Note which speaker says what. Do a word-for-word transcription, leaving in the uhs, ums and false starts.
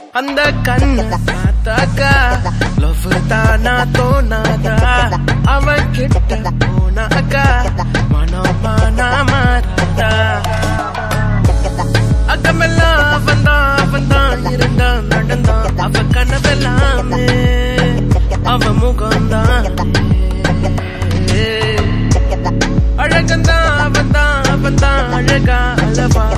Speaker 1: அந்த கண்ணு பார்த்தாக்கா லவ் தானா தோணாதா அவன் கிட்ட போனாக்கா மனமானா மாறாதா அக்கமெல்லாம் அவன்தான் அவன்தான் இருந்தான் நடந்தான் அவ கனவெல்லாமே அவ முகம்தான் அழகந்தான் அவன்தான் அவன்தான் அழகா அளவா